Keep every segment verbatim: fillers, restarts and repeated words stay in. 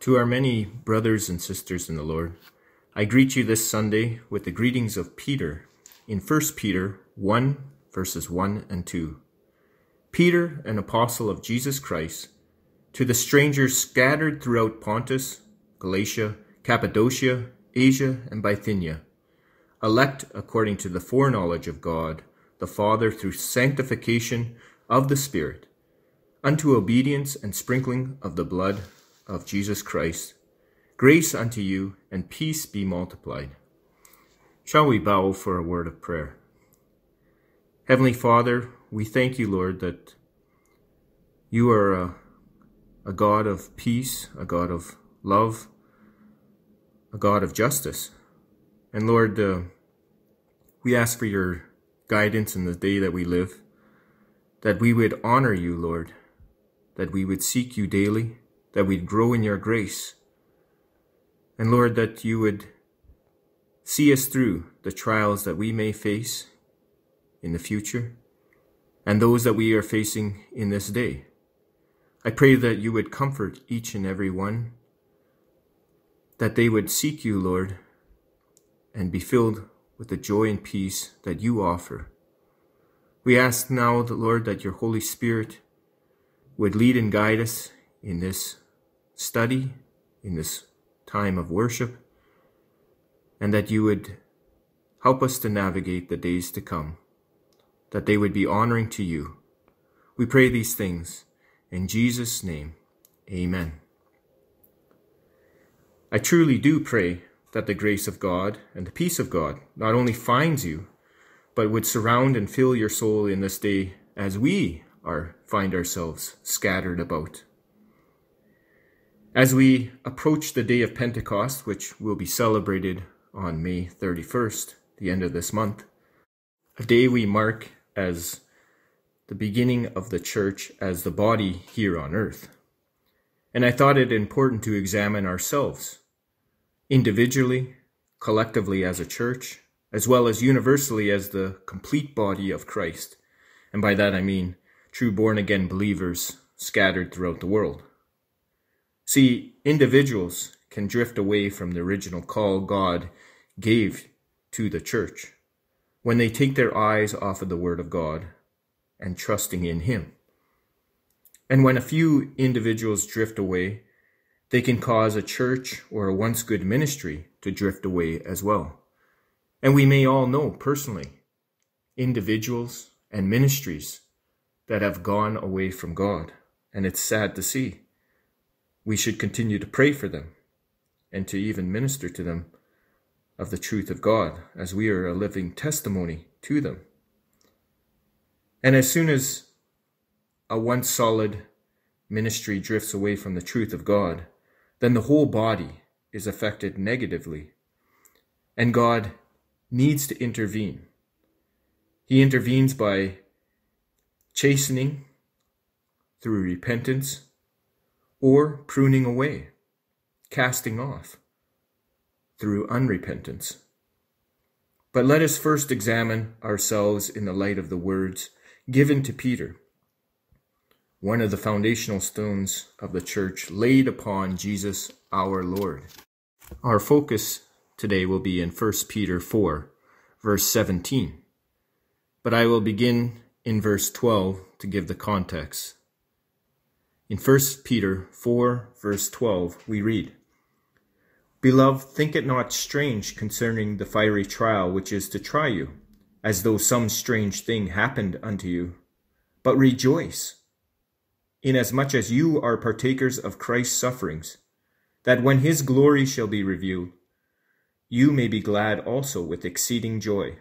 To our many brothers and sisters in the Lord, I greet you this Sunday with the greetings of Peter in First Peter one, verses one and two. Peter, an apostle of Jesus Christ, to the strangers scattered throughout Pontus, Galatia, Cappadocia, Asia, and Bithynia, elect according to the foreknowledge of God, the Father, through sanctification of the Spirit, unto obedience and sprinkling of the blood of Jesus Christ, grace unto you and peace be multiplied. Shall we bow for a word of prayer? Heavenly Father, we thank you, Lord, that you are a, a God of peace, a God of love, a God of justice. And Lord, uh, we ask for your guidance in the day that we live, that we would honor you, Lord, that we would seek you daily, that we'd grow in your grace. And Lord, that you would see us through the trials that we may face in the future and those that we are facing in this day. I pray that you would comfort each and every one, that they would seek you, Lord, and be filled with the joy and peace that you offer. We ask now, Lord, that your Holy Spirit would lead and guide us in this study, in this time of worship, and that you would help us to navigate the days to come, that they would be honoring to you. We pray these things in Jesus' name. Amen. I truly do pray that the grace of God and the peace of God not only finds you, but would surround and fill your soul in this day as we are find ourselves scattered about. As we approach the day of Pentecost, which will be celebrated on May thirty-first, the end of this month, a day we mark as the beginning of the church as the body here on earth. And I thought it important to examine ourselves, individually, collectively as a church, as well as universally as the complete body of Christ. And by that I mean true born-again believers scattered throughout the world. See, individuals can drift away from the original call God gave to the church when they take their eyes off of the Word of God and trusting in Him. And when a few individuals drift away, they can cause a church or a once good ministry to drift away as well. And we may all know personally individuals and ministries that have gone away from God, and it's sad to see. We should continue to pray for them and to even minister to them of the truth of God, as we are a living testimony to them. And as soon as a once solid ministry drifts away from the truth of God, then the whole body is affected negatively. And God needs to intervene. He intervenes by chastening through repentance, or pruning away, casting off, through unrepentance. But let us first examine ourselves in the light of the words given to Peter, one of the foundational stones of the church laid upon Jesus our Lord. Our focus today will be in First Peter four, verse seventeen. But I will begin in verse twelve to give the context. In First Peter four, verse twelve, we read, Beloved, think it not strange concerning the fiery trial which is to try you, as though some strange thing happened unto you. But rejoice, inasmuch as you are partakers of Christ's sufferings, that when his glory shall be revealed, you may be glad also with exceeding joy.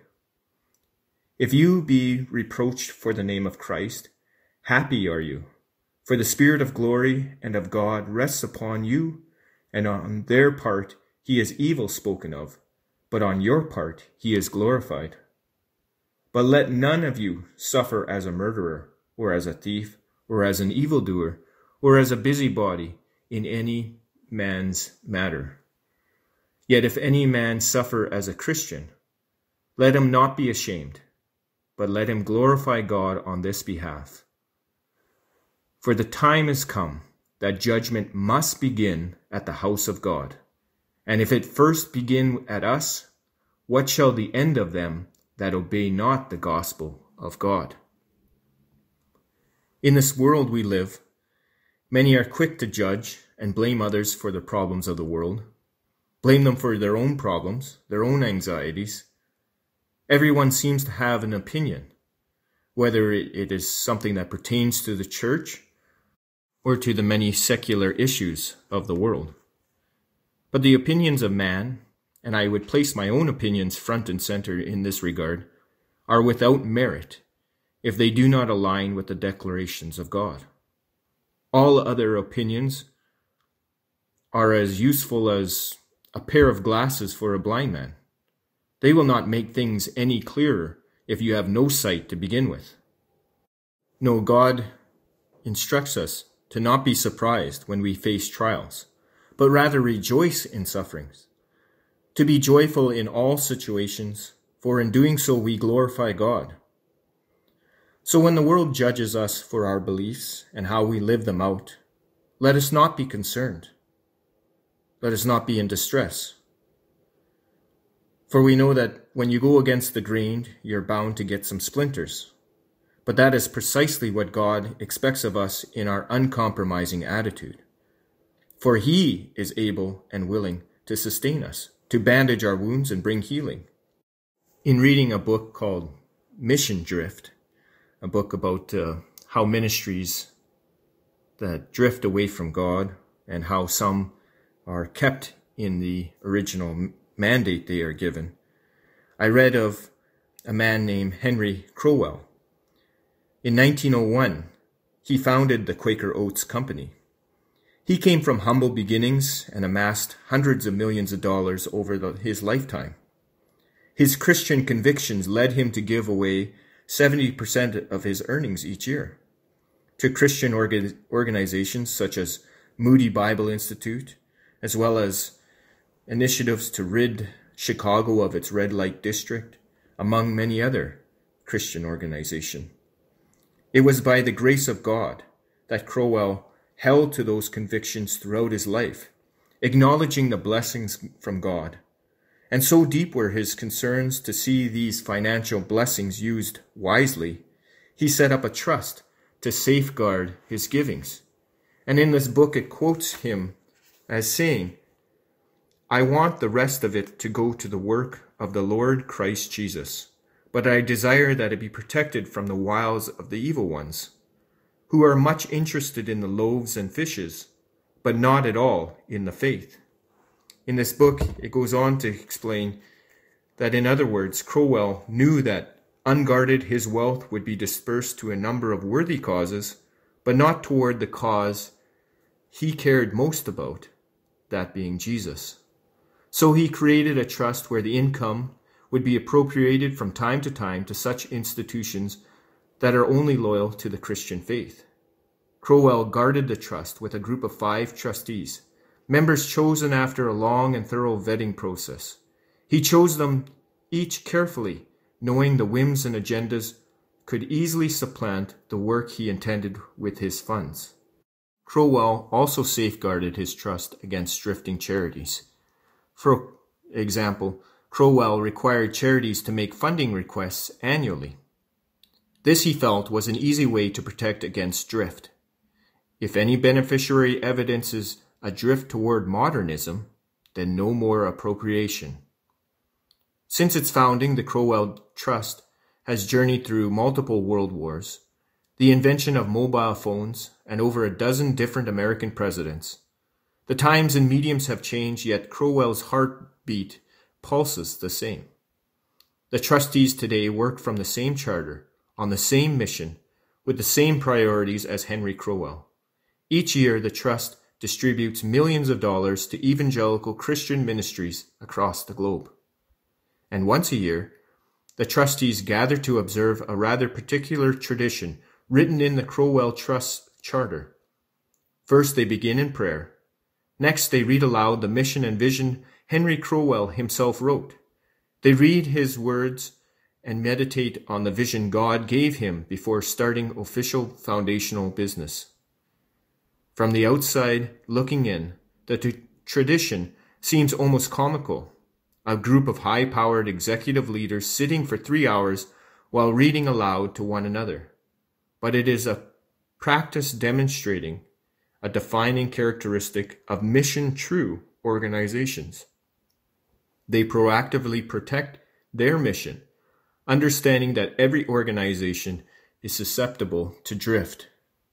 If you be reproached for the name of Christ, happy are you, for the Spirit of glory and of God rests upon you, and on their part he is evil spoken of, but on your part he is glorified. But let none of you suffer as a murderer, or as a thief, or as an evildoer, or as a busybody in any man's matter. Yet if any man suffer as a Christian, let him not be ashamed, but let him glorify God on this behalf. For the time is come that judgment must begin at the house of God. And if it first begin at us, what shall the end of them that obey not the gospel of God? In this world we live, many are quick to judge and blame others for the problems of the world, blame them for their own problems, their own anxieties. Everyone seems to have an opinion, whether it is something that pertains to the church or to the many secular issues of the world. But the opinions of man, and I would place my own opinions front and center in this regard, are without merit if they do not align with the declarations of God. All other opinions are as useful as a pair of glasses for a blind man. They will not make things any clearer if you have no sight to begin with. No, God instructs us to not be surprised when we face trials, but rather rejoice in sufferings, to be joyful in all situations, for in doing so we glorify God. So when the world judges us for our beliefs and how we live them out, let us not be concerned. Let us not be in distress. For we know that when you go against the grain, you're bound to get some splinters. But that is precisely what God expects of us in our uncompromising attitude. For He is able and willing to sustain us, to bandage our wounds and bring healing. In reading a book called Mission Drift, a book about uh, how ministries that drift away from God and how some are kept in the original mandate they are given, I read of a man named Henry Crowell. In nineteen oh one, he founded the Quaker Oats Company. He came from humble beginnings and amassed hundreds of millions of dollars over the, his lifetime. His Christian convictions led him to give away seventy percent of his earnings each year to Christian orga- organizations such as Moody Bible Institute, as well as initiatives to rid Chicago of its red light district, among many other Christian organizations. It was by the grace of God that Crowell held to those convictions throughout his life, acknowledging the blessings from God. And so deep were his concerns to see these financial blessings used wisely, he set up a trust to safeguard his givings. And in this book it quotes him as saying, "I want the rest of it to go to the work of the Lord Christ Jesus, but I desire that it be protected from the wiles of the evil ones, who are much interested in the loaves and fishes, but not at all in the faith." In this book, it goes on to explain that, in other words, Crowell knew that unguarded his wealth would be dispersed to a number of worthy causes, but not toward the cause he cared most about, that being Jesus. So he created a trust where the income would be appropriated from time to time to such institutions that are only loyal to the Christian faith. Crowell guarded the trust with a group of five trustees, members chosen after a long and thorough vetting process. He chose them each carefully, knowing the whims and agendas could easily supplant the work he intended with his funds. Crowell also safeguarded his trust against drifting charities. For example, Crowell required charities to make funding requests annually. This, he felt, was an easy way to protect against drift. If any beneficiary evidences a drift toward modernism, then no more appropriation. Since its founding, the Crowell Trust has journeyed through multiple world wars, the invention of mobile phones, and over a dozen different American presidents. The times and mediums have changed, yet Crowell's heartbeat pulses the same. The trustees today work from the same charter, on the same mission, with the same priorities as Henry Crowell. Each year, the trust distributes millions of dollars to evangelical Christian ministries across the globe. And once a year, the trustees gather to observe a rather particular tradition written in the Crowell Trust Charter. First, they begin in prayer. Next, they read aloud the mission and vision Henry Crowell himself wrote. They read his words and meditate on the vision God gave him before starting official foundational business. From the outside looking in, the t- tradition seems almost comical. A group of high-powered executive leaders sitting for three hours while reading aloud to one another. But it is a practice demonstrating a defining characteristic of mission-true organizations. They proactively protect their mission, understanding that every organization is susceptible to drift.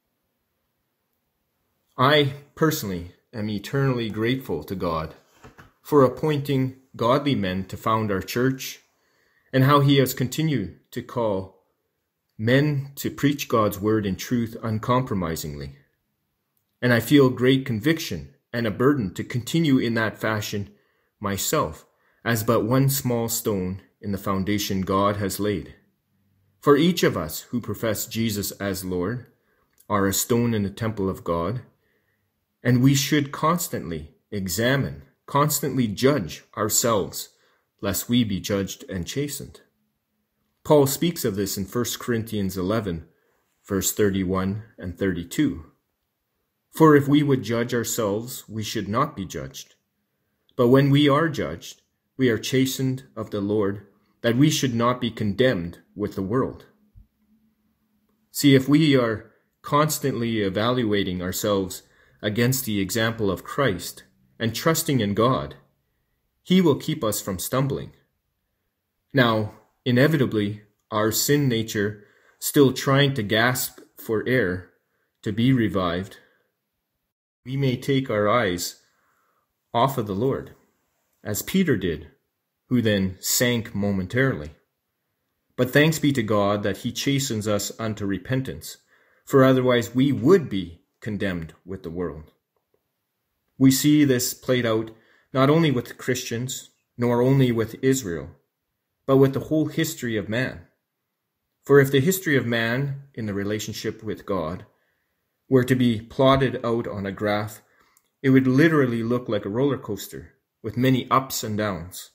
I personally am eternally grateful to God for appointing godly men to found our church, and how he has continued to call men to preach God's word in truth uncompromisingly. And I feel great conviction and a burden to continue in that fashion myself, as but one small stone in the foundation God has laid. For each of us who profess Jesus as Lord are a stone in the temple of God, and we should constantly examine, constantly judge ourselves, lest we be judged and chastened. Paul speaks of this in First Corinthians eleven, verse thirty-one and thirty-two. For if we would judge ourselves, we should not be judged. But when we are judged, we are chastened of the Lord, that we should not be condemned with the world. See, if we are constantly evaluating ourselves against the example of Christ and trusting in God, he will keep us from stumbling. Now, inevitably, our sin nature, still trying to gasp for air to be revived, we may take our eyes off of the Lord, as Peter did, who then sank momentarily. But thanks be to God that he chastens us unto repentance, for otherwise we would be condemned with the world. We see this played out not only with Christians, nor only with Israel, but with the whole history of man. For if the history of man in the relationship with God were to be plotted out on a graph, it would literally look like a roller coaster with many ups and downs.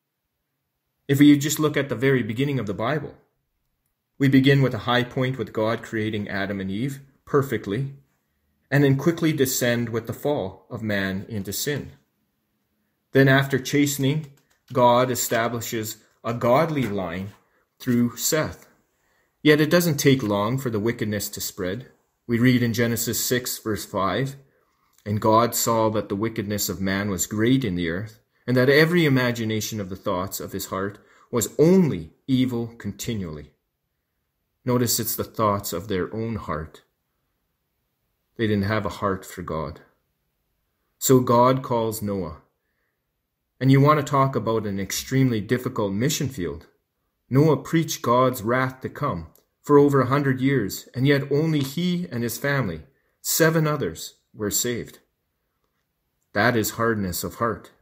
If we just look at the very beginning of the Bible, we begin with a high point with God creating Adam and Eve perfectly, and then quickly descend with the fall of man into sin. Then after chastening, God establishes a godly line through Seth. Yet it doesn't take long for the wickedness to spread. We read in Genesis six, verse five, "And God saw that the wickedness of man was great in the earth, and that every imagination of the thoughts of his heart was only evil continually." Notice it's the thoughts of their own heart. They didn't have a heart for God. So God calls Noah. And you want to talk about an extremely difficult mission field. Noah preached God's wrath to come for over a hundred years, and yet only he and his family, seven others, were saved. That is hardness of heart.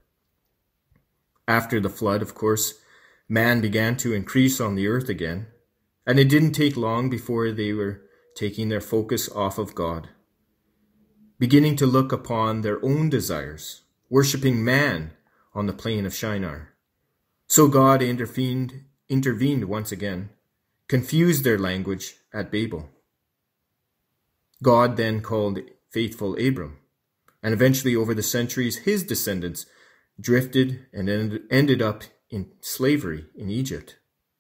After the flood, of course, man began to increase on the earth again, and it didn't take long before they were taking their focus off of God, beginning to look upon their own desires, worshiping man on the plain of Shinar. So God intervened, intervened once again, confused their language at Babel. God then called faithful Abram, and eventually over the centuries his descendants drifted and ended up in slavery in Egypt.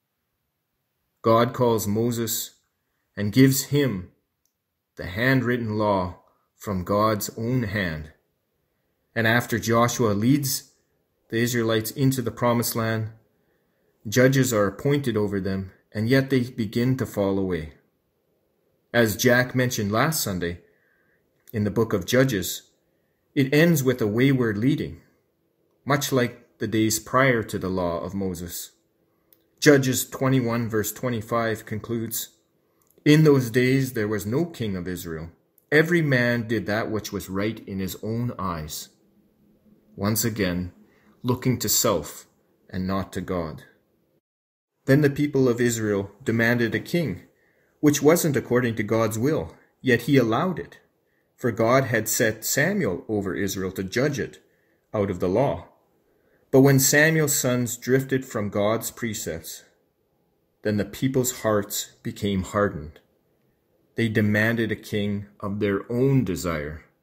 God calls Moses and gives him the handwritten law from God's own hand. And after Joshua leads the Israelites into the promised land, judges are appointed over them, and yet they begin to fall away. As Jack mentioned last Sunday, in the book of Judges, it ends with a wayward leading, much like the days prior to the law of Moses. Judges twenty-one verse twenty-five concludes, "In those days there was no king of Israel. Every man did that which was right in his own eyes." Once again, looking to self and not to God. Then the people of Israel demanded a king, which wasn't according to God's will, yet he allowed it. For God had set Samuel over Israel to judge it out of the law. But when Samuel's sons drifted from God's precepts, then the people's hearts became hardened. They demanded a king of their own desire,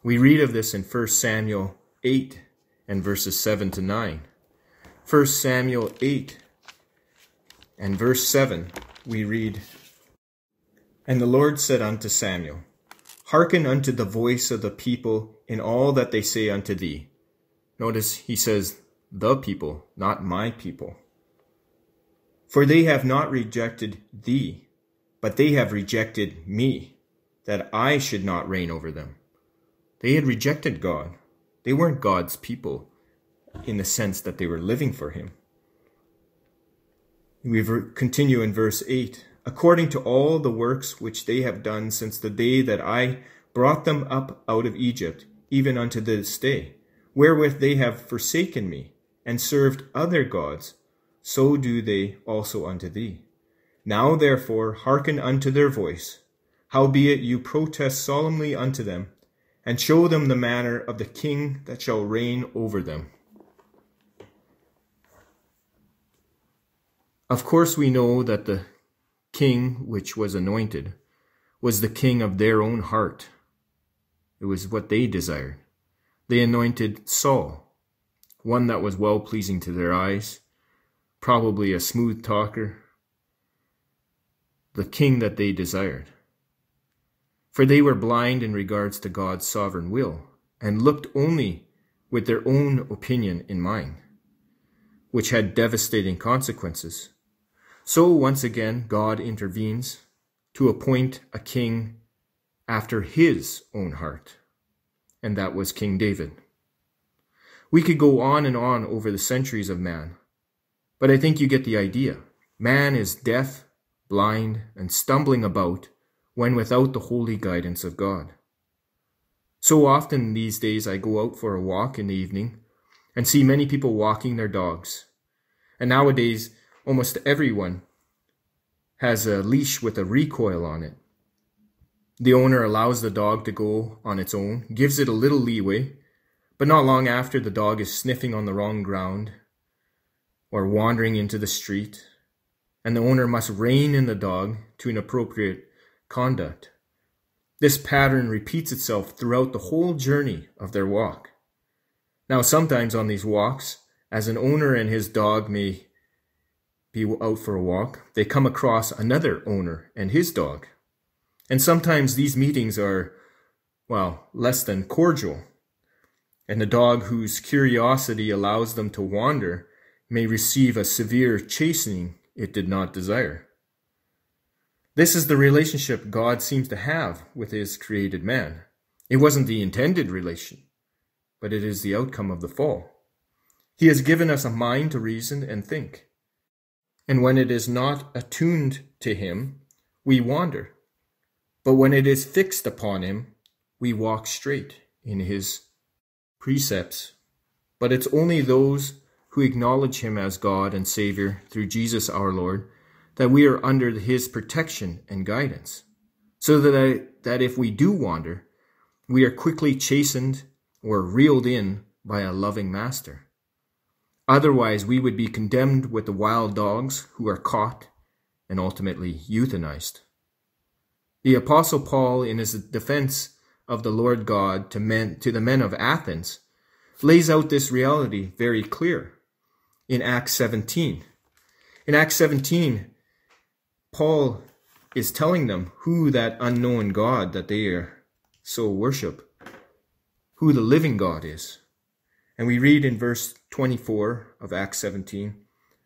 We read of this in First Samuel eight and verses seven to nine. First Samuel eight and verse seven, we read, "And the Lord said unto Samuel, Hearken unto the voice of the people in all that they say unto thee." Notice he says, the people, not my people. "For they have not rejected thee, but they have rejected me, that I should not reign over them." They had rejected God. They weren't God's people in the sense that they were living for him. We continue in verse eight. "According to all the works which they have done since the day that I brought them up out of Egypt, even unto this day, wherewith they have forsaken me, and served other gods, so do they also unto thee. Now therefore hearken unto their voice, howbeit you protest solemnly unto them, and show them the manner of the king that shall reign over them." Of course we know that the king which was anointed was the king of their own heart. It was what they desired. They anointed Saul, one that was well-pleasing to their eyes, probably a smooth talker, the king that they desired. For they were blind in regards to God's sovereign will, and looked only with their own opinion in mind, which had devastating consequences. So once again, God intervenes to appoint a king after his own heart, and that was King David. We could go on and on over the centuries of man, but I think you get the idea. Man is deaf, blind, and stumbling about when without the holy guidance of God. So often these days I go out for a walk in the evening and see many people walking their dogs. And nowadays, almost everyone has a leash with a recoil on it. The owner allows the dog to go on its own, gives it a little leeway, but not long after the dog is sniffing on the wrong ground or wandering into the street, and the owner must rein in the dog to an appropriate conduct. This pattern repeats itself throughout the whole journey of their walk. Now, sometimes on these walks, as an owner and his dog may be out for a walk, they come across another owner and his dog. And sometimes these meetings are, well, less than cordial. And the dog whose curiosity allows them to wander may receive a severe chastening it did not desire. This is the relationship God seems to have with his created man. It wasn't the intended relation, but it is the outcome of the fall. He has given us a mind to reason and think. And when it is not attuned to him, we wander. But when it is fixed upon him, we walk straight in his precepts. But it's only those who acknowledge him as God and Savior through Jesus our Lord that we are under his protection and guidance, so that, I, that if we do wander, we are quickly chastened or reeled in by a loving master. Otherwise, we would be condemned with the wild dogs who are caught and ultimately euthanized. The Apostle Paul, in his defense of the Lord God to, men, to the men of Athens, lays out this reality very clear in Acts seventeen. In Acts seventeen, Paul is telling them who that unknown God that they are so worship, who the living God is. And we read in verse twenty-four of Acts seventeen,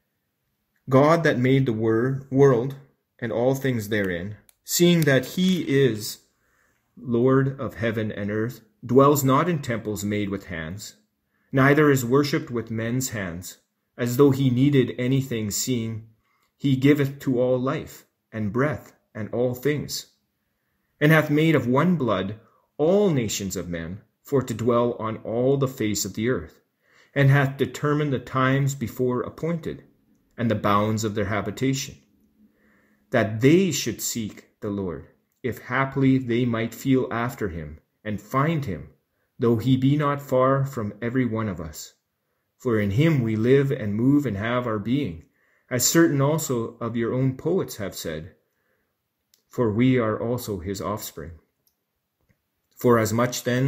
"God that made the word, world and all things therein, seeing that he is Lord of heaven and earth, dwells not in temples made with hands, neither is worshipped with men's hands, as though he needed anything, seeing he giveth to all life and breath and all things, and hath made of one blood all nations of men, for to dwell on all the face of the earth, and hath determined the times before appointed, and the bounds of their habitation, that they should seek the Lord, if haply they might feel after him, and find him, though he be not far from every one of us. For in him we live and move and have our being, as certain also of your own poets have said, for we are also his offspring. For as much then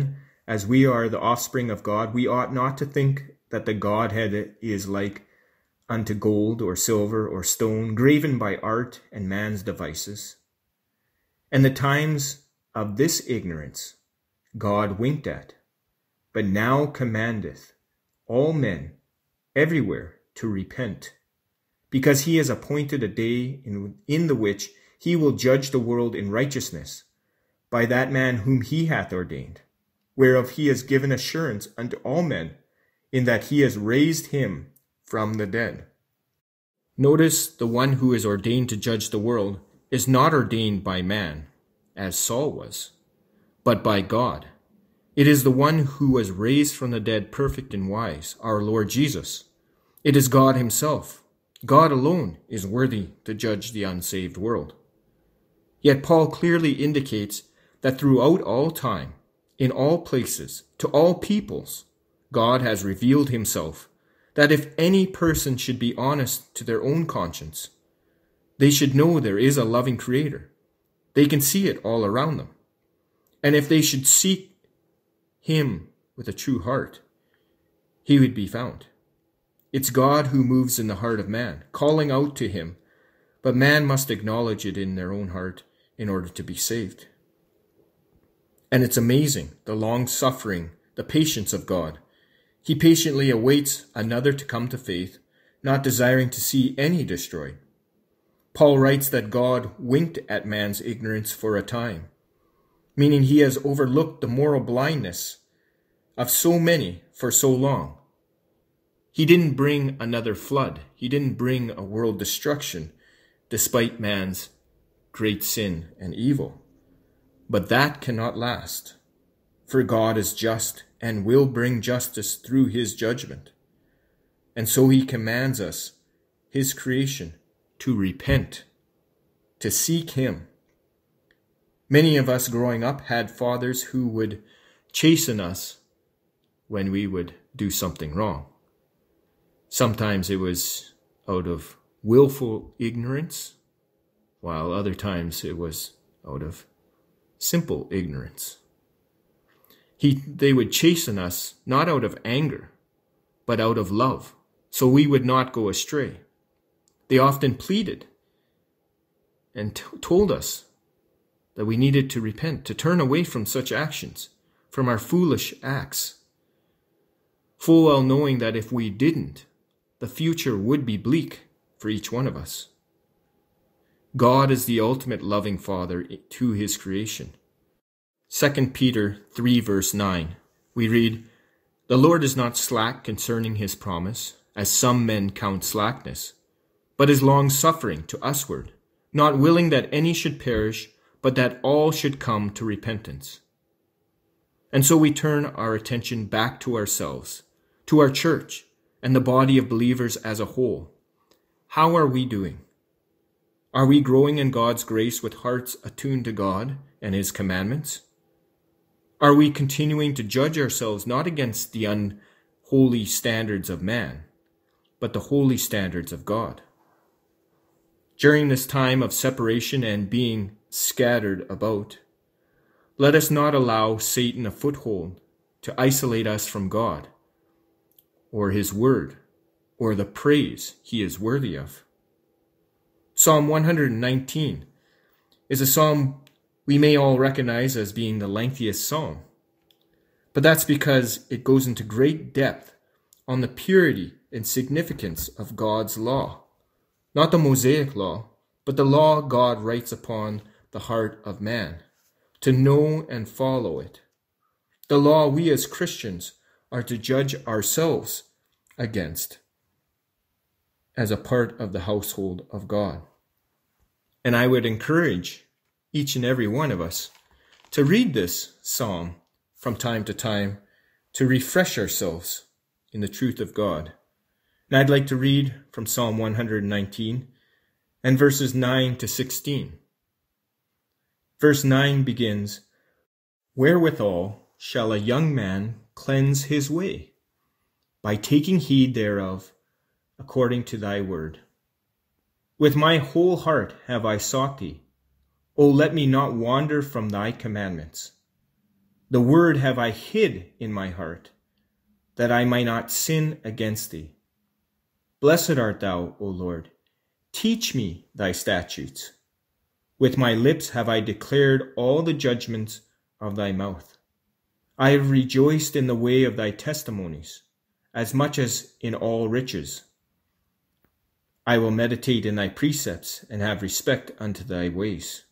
as we are the offspring of God, we ought not to think that the Godhead is like unto gold or silver or stone, graven by art and man's devices. And the times of this ignorance God winked at, but now commandeth all men everywhere to repent, because he has appointed a day in, in the which he will judge the world in righteousness by that man whom he hath ordained, whereof he has given assurance unto all men, in that he has raised him from the dead. Notice the one who is ordained to judge the world is not ordained by man, as Saul was, but by God. It is the one who was raised from the dead, perfect and wise, our Lord Jesus. It is God himself. God alone is worthy to judge the unsaved world. Yet Paul clearly indicates that throughout all time, in all places, to all peoples, God has revealed himself, that if any person should be honest to their own conscience, they should know there is a loving Creator. They can see it all around them. And if they should seek him with a true heart, he would be found. It's God who moves in the heart of man, calling out to him, but man must acknowledge it in their own heart in order to be saved. And it's amazing, the long-suffering, the patience of God. He patiently awaits another to come to faith, not desiring to see any destroyed. Paul writes that God winked at man's ignorance for a time, meaning he has overlooked the moral blindness of so many for so long. He didn't bring another flood. He didn't bring a world destruction, despite man's great sin and evil. But that cannot last, for God is just and will bring justice through his judgment. And so he commands us, his creation, to repent, to seek him. Many of us growing up had fathers who would chasten us when we would do something wrong. Sometimes it was out of willful ignorance, while other times it was out of simple ignorance. He, they would chasten us not out of anger, but out of love, so we would not go astray. They often pleaded and t- told us that we needed to repent, to turn away from such actions, from our foolish acts, full well knowing that if we didn't, the future would be bleak for each one of us. God is the ultimate loving Father to his creation. Second Peter three verse nine, we read, "The Lord is not slack concerning his promise, as some men count slackness, but is long-suffering to usward, not willing that any should perish, but that all should come to repentance." And so we turn our attention back to ourselves, to our church, and the body of believers as a whole. How are we doing? Are we growing in God's grace with hearts attuned to God and his commandments? Are we continuing to judge ourselves not against the unholy standards of man, but the holy standards of God? During this time of separation and being scattered about, let us not allow Satan a foothold to isolate us from God, or his word, or the praise he is worthy of. Psalm one hundred nineteen is a psalm we may all recognize as being the lengthiest psalm, but that's because it goes into great depth on the purity and significance of God's law, not the Mosaic law, but the law God writes upon the heart of man, to know and follow it. The law we as Christians are to judge ourselves against as a part of the household of God. And I would encourage each and every one of us to read this psalm from time to time to refresh ourselves in the truth of God. And I'd like to read from Psalm one hundred nineteen and verses nine to sixteen. Verse nine begins, "Wherewithal shall a young man cleanse his way? By taking heed thereof, according to thy word. With my whole heart have I sought thee. O let me not wander from thy commandments. The word have I hid in my heart, that I might not sin against thee. Blessed art thou, O Lord. Teach me thy statutes. With my lips have I declared all the judgments of thy mouth. I have rejoiced in the way of thy testimonies, as much as in all riches. I will meditate in thy precepts, and have respect unto thy ways.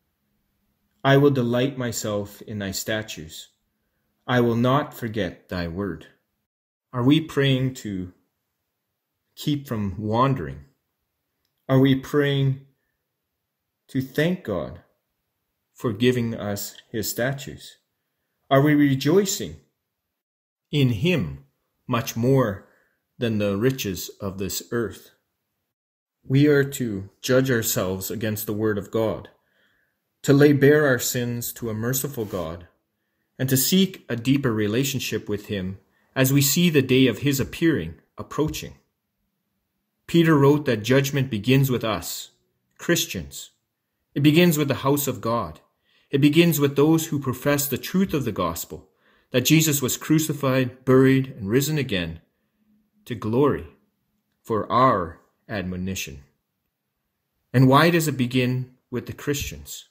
I will delight myself in thy statutes. I will not forget thy word. Are we praying to keep from wandering? Are we praying to thank God for giving us his statutes? Are we rejoicing in him much more than the riches of this earth? We are to judge ourselves against the word of God, to lay bare our sins to a merciful God, and to seek a deeper relationship with him as we see the day of his appearing approaching. Peter wrote that judgment begins with us, Christians. It begins with the house of God. It begins with those who profess the truth of the gospel, that Jesus was crucified, buried, and risen again to glory for our admonition. And why does it begin with the Christians?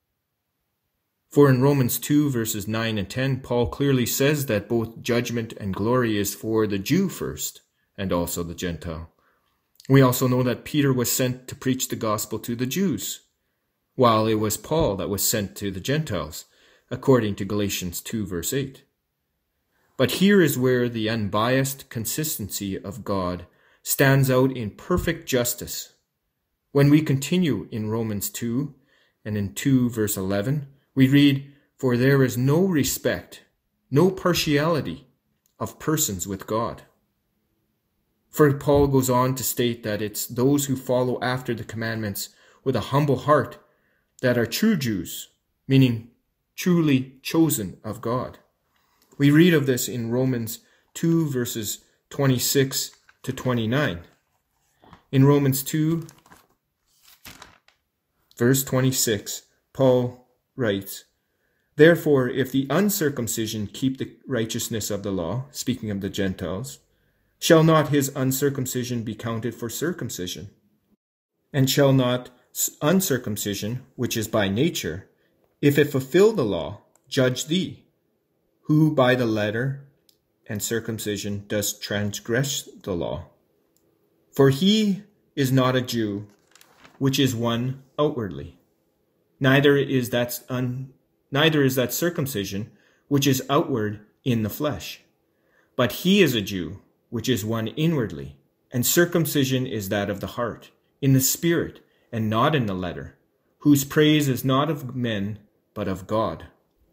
For in Romans two, verses nine and ten, Paul clearly says that both judgment and glory is for the Jew first, and also the Gentile. We also know that Peter was sent to preach the gospel to the Jews, while it was Paul that was sent to the Gentiles, according to Galatians two, verse eight. But here is where the unbiased consistency of God stands out in perfect justice. When we continue in Romans two and in two, verse eleven, we read, "For there is no respect, no partiality of persons with God." For Paul goes on to state that it's those who follow after the commandments with a humble heart that are true Jews, meaning truly chosen of God. We read of this in Romans two, verses twenty-six to twenty-nine. In Romans two, verse twenty-six, Paul writes, "Therefore, if the uncircumcision keep the righteousness of the law," speaking of the Gentiles, "shall not his uncircumcision be counted for circumcision? And shall not uncircumcision, which is by nature, if it fulfill the law, judge thee, who by the letter and circumcision does transgress the law? For he is not a Jew, which is one outwardly, neither is that un, neither is that circumcision, which is outward in the flesh, but he is a Jew, which is one inwardly, and circumcision is that of the heart, in the spirit, and not in the letter, whose praise is not of men, but of God."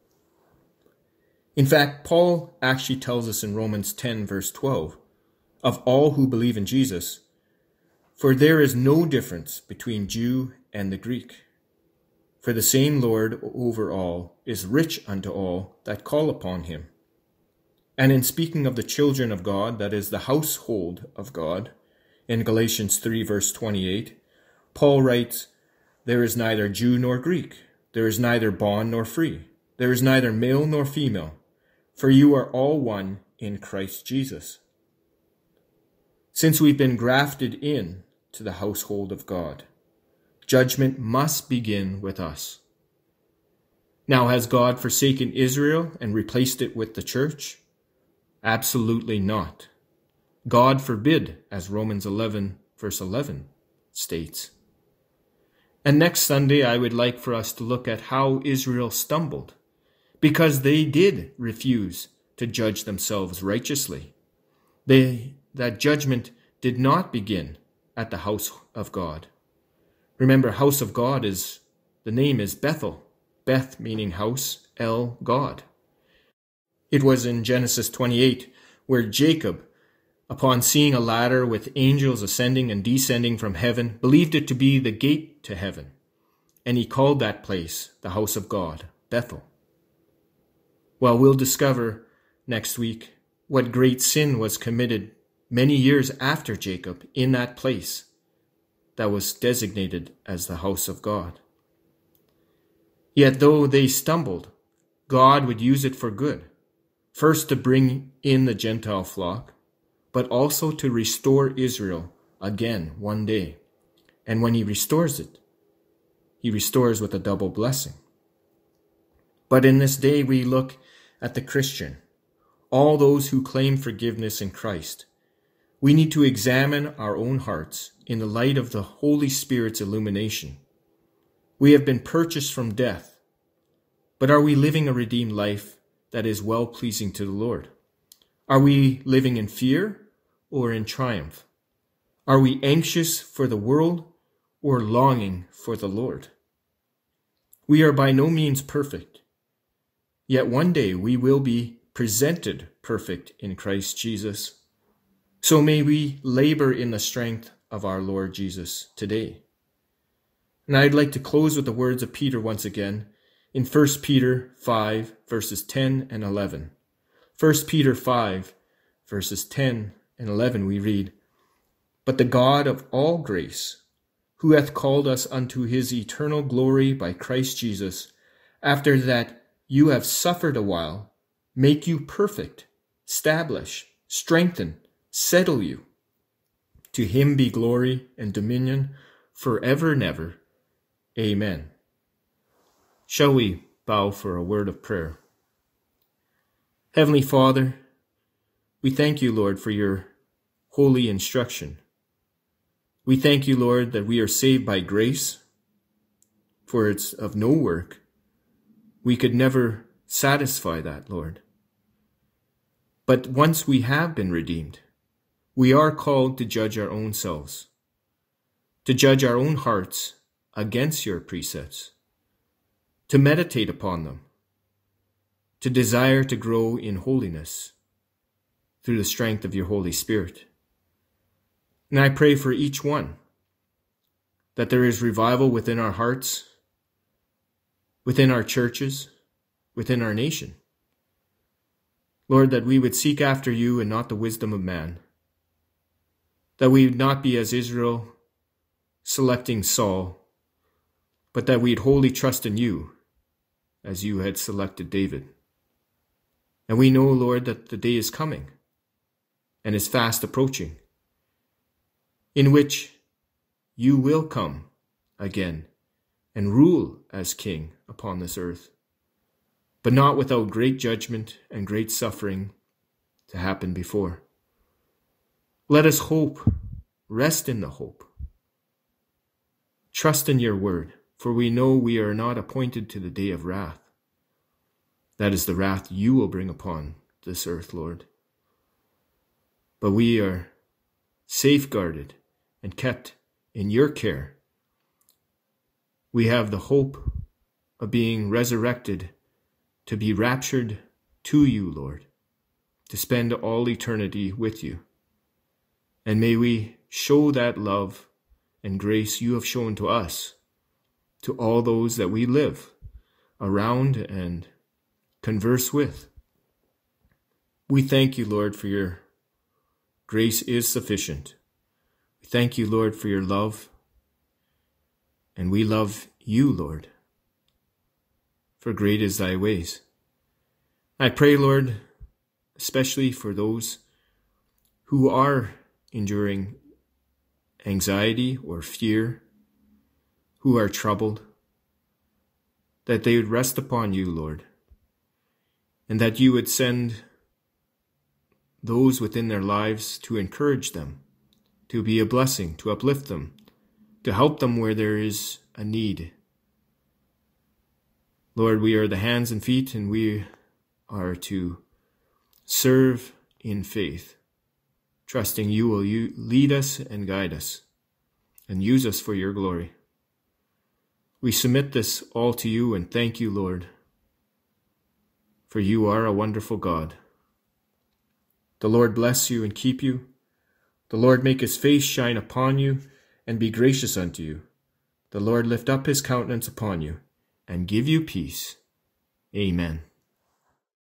In fact, Paul actually tells us in Romans ten, verse twelve, of all who believe in Jesus, "For there is no difference between Jew and the Greek. For the same Lord over all is rich unto all that call upon him." And in speaking of the children of God, that is the household of God, in Galatians three, verse twenty-eight, Paul writes, "There is neither Jew nor Greek, there is neither bond nor free, there is neither male nor female, for you are all one in Christ Jesus." Since we've been grafted in to the household of God, judgment must begin with us. Now, has God forsaken Israel and replaced it with the church? Absolutely not. God forbid, as Romans eleven, verse eleven states. And next Sunday, I would like for us to look at how Israel stumbled, because they did refuse to judge themselves righteously. They, that judgment did not begin at the house of God. Remember, house of God is, the name is Bethel. Beth meaning house, El, God. It was in Genesis twenty-eight where Jacob, upon seeing a ladder with angels ascending and descending from heaven, believed it to be the gate to heaven, and he called that place the house of God, Bethel. Well, we'll discover next week what great sin was committed many years after Jacob in that place that was designated as the house of God. Yet though they stumbled, God would use it for good, first to bring in the Gentile flock, but also to restore Israel again one day. And when he restores it, he restores with a double blessing. But in this day we look at the Christian, all those who claim forgiveness in Christ. We need to examine our own hearts in the light of the Holy Spirit's illumination. We have been purchased from death, but are we living a redeemed life that is well-pleasing to the Lord? Are we living in fear or in triumph? Are we anxious for the world or longing for the Lord? We are by no means perfect, yet one day we will be presented perfect in Christ Jesus. So may we labor in the strength of our Lord Jesus today. And I'd like to close with the words of Peter once again in First Peter five, verses ten and eleven. First Peter five, verses ten and eleven, we read, "But the God of all grace, who hath called us unto his eternal glory by Christ Jesus, after that you have suffered a while, make you perfect, establish, strengthen, settle you. To him be glory and dominion forever and ever. Amen." Shall we bow for a word of prayer? Heavenly Father, we thank you, Lord, for your holy instruction. We thank you, Lord, that we are saved by grace, for it's of no work. We could never satisfy that, Lord. But once we have been redeemed, we are called to judge our own selves, to judge our own hearts against your precepts, to meditate upon them, to desire to grow in holiness through the strength of your Holy Spirit. And I pray for each one that there is revival within our hearts, within our churches, within our nation. Lord, that we would seek after you and not the wisdom of man, that we would not be as Israel selecting Saul, but that we'd wholly trust in you as you had selected David. And we know, Lord, that the day is coming and is fast approaching, in which you will come again and rule as king upon this earth, but not without great judgment and great suffering to happen before. Let us hope, rest in the hope. Trust in your word, for we know we are not appointed to the day of wrath. That is the wrath you will bring upon this earth, Lord. But we are safeguarded and kept in your care. We have the hope of being resurrected to be raptured to you, Lord, to spend all eternity with you. And may we show that love and grace you have shown to us, to all those that we live around and converse with. We thank you, Lord, for your grace is sufficient. We thank you, Lord, for your love. And we love you, Lord, for great is thy ways. I pray, Lord, especially for those who are enduring anxiety or fear, who are troubled, that they would rest upon you, Lord, and that you would send those within their lives to encourage them, to be a blessing, to uplift them, to help them where there is a need. Lord, we are the hands and feet, and we are to serve in faith, trusting you will you lead us and guide us and use us for your glory. We submit this all to you and thank you, Lord, for you are a wonderful God. The Lord bless you and keep you. The Lord make his face shine upon you and be gracious unto you. The Lord lift up his countenance upon you and give you peace. Amen.